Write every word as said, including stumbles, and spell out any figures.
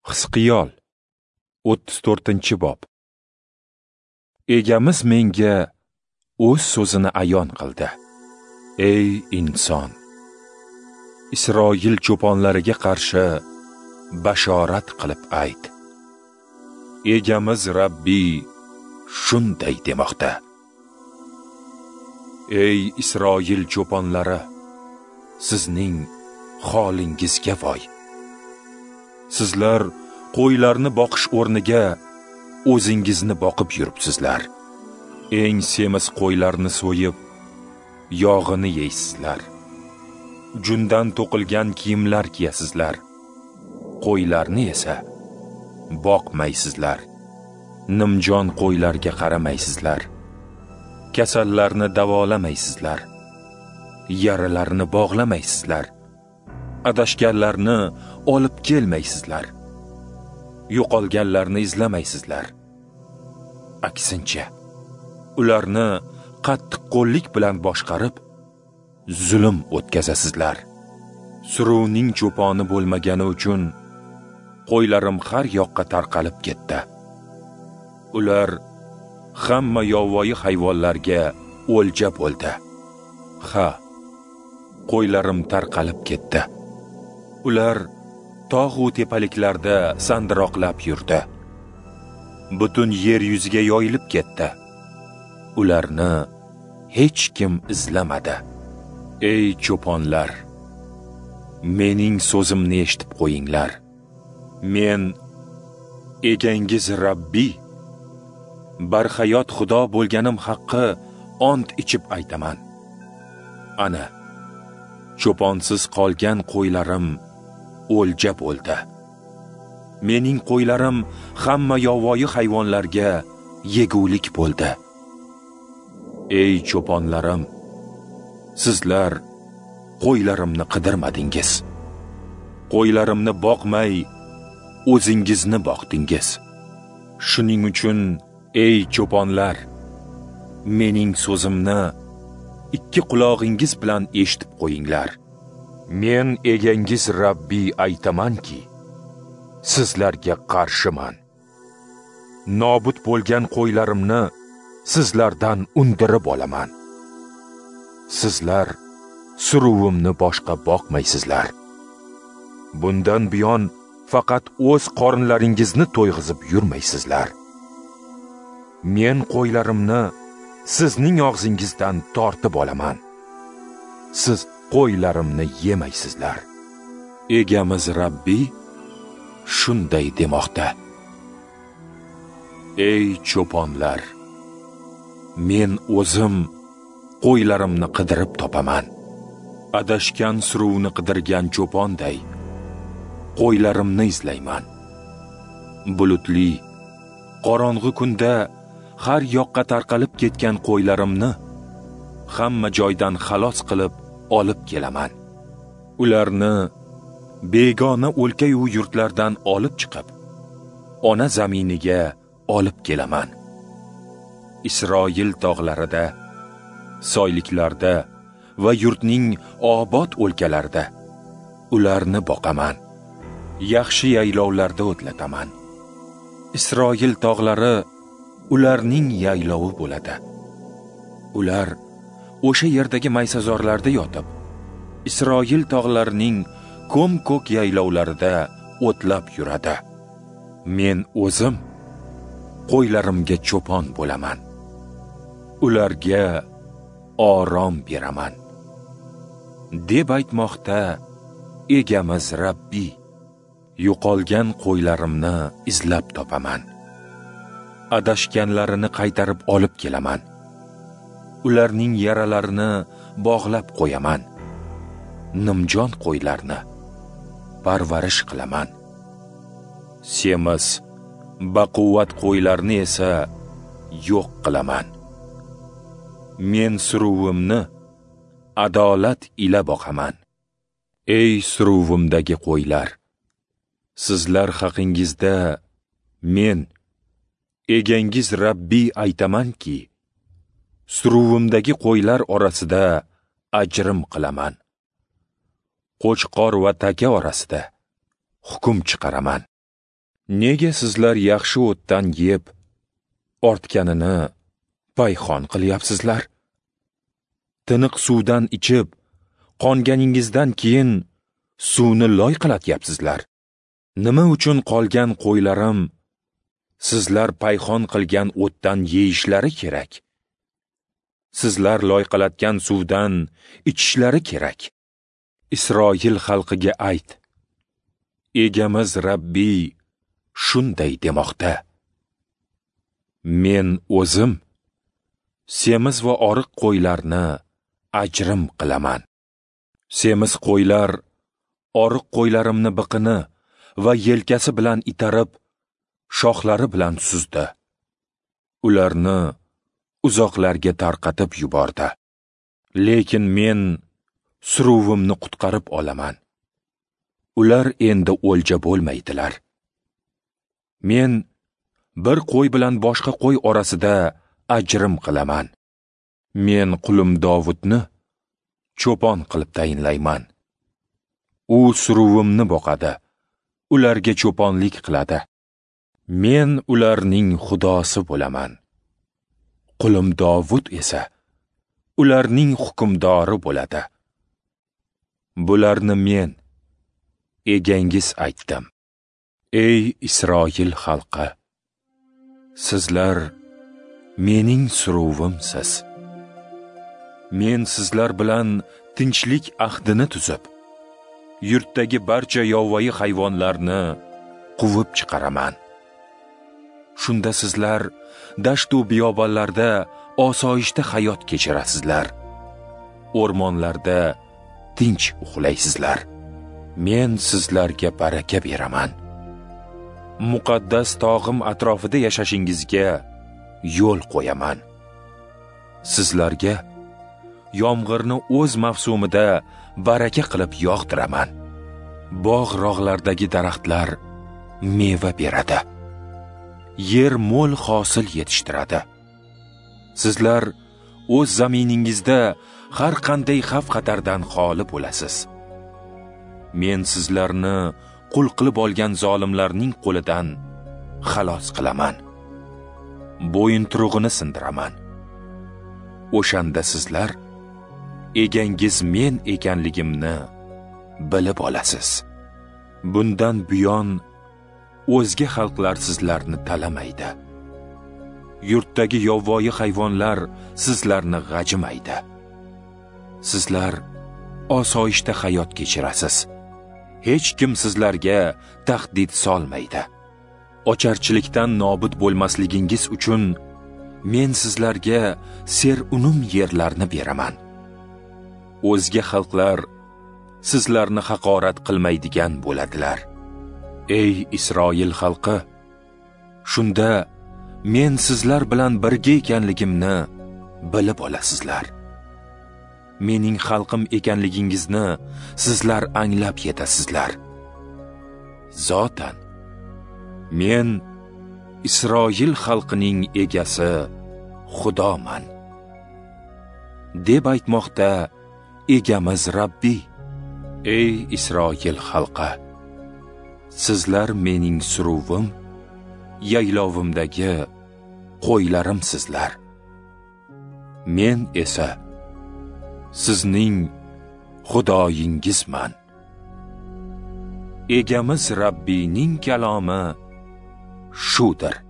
Hisqiyol o'ttiz to'rtinchi bob. Egamiz menga o'z so'zini ayon qildi. Ey inson, Isroil cho'ponlariga qarshi bashorat qilib ayt. Egamiz Rabbiy shunday demoqda. Ey Isroil cho'ponlari, sizning holingizga voy. Sizlar qo'ylarni boqish o'rniga o'zingizni boqib yuribsizlar. Eng semiz qo'ylarni so'yib, yog'ini yeysizlar. Jundan to'qilgan kiyimlar kiyasizlar. Qo'ylarni esa boqmaysizlar. Nimjon qo'ylarga qaramaysizlar. Kasallarni davolamaysizlar. Yaralarni bog'lamaysizlar. Adashganlarni olib kelmaysizlar. Yo'qolganlarni izlamaysizlar. Aksincha, ularni qattiq qo'llik bilan boshqarib, zulm o'tkazasizlar. Suruvning cho'poni bo'lmagani uchun qo'ylarim har yoqqa tarqalib ketdi. Ular hamma yovvoyi hayvonlarga o'lja bo'ldi. Ha, qo'ylarim tarqalib ketdi. Ular tog'u tepaliklarda sandiroqlab yurdi. Butun yer yuziga yoyilib ketdi. Ularni hech kim izlamadi. Ey cho'ponlar, mening so'zimni eshitib qo'yinglar. Men egangiz Rabbiy, barhayot Xudo bo'lganim haqqi ont ichib aytaman. Ana, cho'ponsiz qolgan qo'ylarim o'lja bo'ldi. Mening qo'ylarim hamma yovvoyi hayvonlarga yegulik bo'ldi. Ey cho'ponlarim, sizlar qo'ylarimni qidirmadingiz. Qo'ylarimni boqmay, o'zingizni boqdingiz. Shuning uchun, ey cho'ponlar, mening so'zimni ikki qulog'ingiz bilan eshitib qo'yinglar. Men egangiz Rabbiy aytamanki, sizlarga qarshiman. Nobud bo'lgan qo'ylarimni sizlardan undirib olaman. Sizlar suruvimni boshqa boqmaysizlar. Bundan buyon faqat o'z qornlaringizni to'yg'izib yurmaysizlar. Men qo'ylarimni sizning og'zingizdan tortib olaman. Siz qo'ylarimni yemaysizlar. Egamiz Rabbiy shunday demoqda. Ey cho'ponlar, men o'zim qo'ylarimni qidirib topaman. Adashgan suruvni qidirgan cho'ponday qo'ylarimni izlayman. Bulutli, qorong'u kunda har yoqqa tarqalib ketgan qo'ylarimni hamma joydan xalos qilib olib kelaman. Ularni begona o'lka-yu yurtlardan olib chiqib, ona zaminiga olib kelaman. Isroil tog'larida, soyliklarda va yurtning obod o'lkalarida ularni boqaman. Yaxshi yaylovlarda o'tlataman. Isroil tog'lari ularning yaylovi bo'ladi. Ular o'sha yerdagi maysazorlarda yotib, Isroil tog'larining ko'm-ko'k yaylovlarida o'tlab yuradi. Men o'zim qo'ylarimga cho'pon bo'laman. Ularga orom beraman. Deb aytmoqda egamiz Rabbiy, yo'qolgan qo'ylarimni izlab topaman. Adashganlarini qaytarib olib kelaman. Ularning yaralarini bog'lab qo'yaman. Nimjon qo'ylarni parvarish qilaman. Semiz, baquvvat qo'ylarni esa yo'q qilaman. Men suruvimni adolat ila boqaman. Ey suruvimdagi qo'ylar, sizlar haqingizda men egangiz Rabbiy aytamanki, suruvimdagi qo'ylar orasida ajrim qilaman. Qo'chqor va taka orasida hukm chiqaraman. Nega sizlar yaxshi o'tdan yeb, ortganini payxon qilyapsizlar? Tiniq suvdan ichib, qonganingizdan keyin suvni loy qilatyapsizlar. Nima uchun qolgan qo'ylarim sizlar payxon qilgan o'tdan yeyishlari kerak? Sizlar loy qilatgan suvdan ichishlari kerak. Isroil xalqiga ayt: Egamiz Rabbiy shunday demoqda: Men o'zim semiz va oriq qo'ylarni ajrim qilaman. Semiz qo'ylar oriq qo'ylarimni biqini va yelkasi bilan itarib, shoxlari bilan suzdi. Ularni uzoqlarga tarqatib yubordi. Lekin men suruvimni qutqarib olaman. Ular endi o'lja bo'lmaydilar. Men bir qo'y bilan boshqa qo'y orasida ajrim qilaman. Men qulim Dovudni cho'pon qilib tayinlayman. U suruvimni boqadi, ularga cho'ponlik qiladi. Men ularning xudosi bo'laman. Qulim Dovud esa ularning hukmdori bo'ladi. Bularni men, egangiz aytdim. Ey Isroil xalqi, sizlar mening suruvimsiz. Men sizlar bilan tinchlik ahdini tuzib, yurtdagi barcha yovvoyi hayvonlarni quvib chiqaraman. Shunda sizlar dasht u biyobonlarda osoyishta hayot kechirasizlar. O'rmonlarda tinch uxlaysizlar. Men sizlarga baraka beraman. Muqaddas tog'im atrofida yashashingizga yo'l qo'yaman. Sizlarga yomg'irni o'z mavsumida baraka qilib yog'diraman. Bog' rog'lardagi daraxtlar meva beradi. Yer mo'l hosil yetishtiradi. Sizlar o'z zaminingizda har qanday xavf-xatardan xoli bo'lasiz. Men sizlarni qul qilib olgan zolimlarning qo'lidan xalos qilaman. Bo'yinturug'ini sindiraman. O'shanda sizlar egangiz men ekanligimni bilib olasiz. Bundan buyon o'zga xalqlar sizlarni talamaydi. Yurtdagi yovvoyi hayvonlar sizlarni g'ajimaydi. Sizlar osoyishta hayot kechirasiz. Hech kim sizlarga tahdid solmaydi. Ocharchilikdan nobud bo'lmasligingiz uchun men sizlarga ser-unum yerlarni beraman. O'zga xalqlar sizlarni haqorat qilmaydigan bo'ladilar. Ey Isroil xalqi, shunda men sizlar bilan birga ekanligimni bilib olasizlar. Mening xalqim ekanligingizni sizlar anglab yetasizlar. Zotan men Isroil xalqining egasi Xudoman deb aytmoqda egamiz Rabbiy. Ey Isroil xalqi, sizlar mening suruvim, yaylovimdagi qo'ylarimsizlar. Men esa sizning Xudoyingizman. Egamiz Rabbiyning kalomi shudir.